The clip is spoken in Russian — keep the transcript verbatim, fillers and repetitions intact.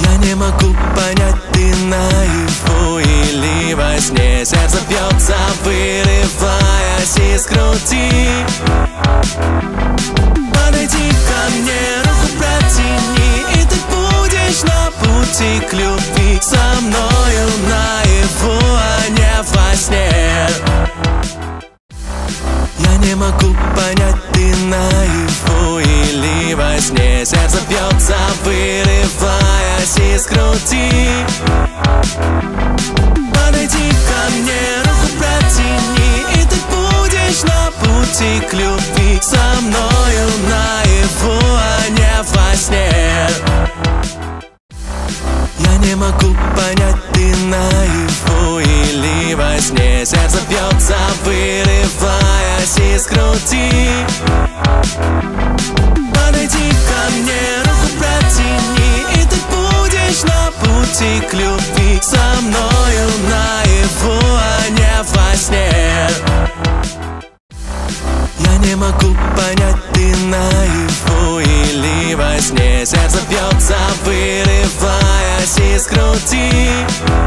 Я не могу понять, ты наяву или во сне. Сердце бьется, вырываясь из груди. Подойди ко мне, руку протяни, и ты будешь на пути к любви. Со мною наяву, а не во сне. Я не могу понять, ты наяву или во сне. Сердце бьется, вырываясь из груди. Подойди ко мне, руку протяни, и ты будешь на пути к любви. Со мною наяву, а не во сне. Я не могу понять, ты наяву или во сне. Сердце бьется, вырываясь из груди. Подойди ко мне, руку протяни, и ты будешь на пути к любви. Со мною наяву, а не во сне. Я не могу понять, ты наяву или во сне. Сердце бьется, вырываясь из груди.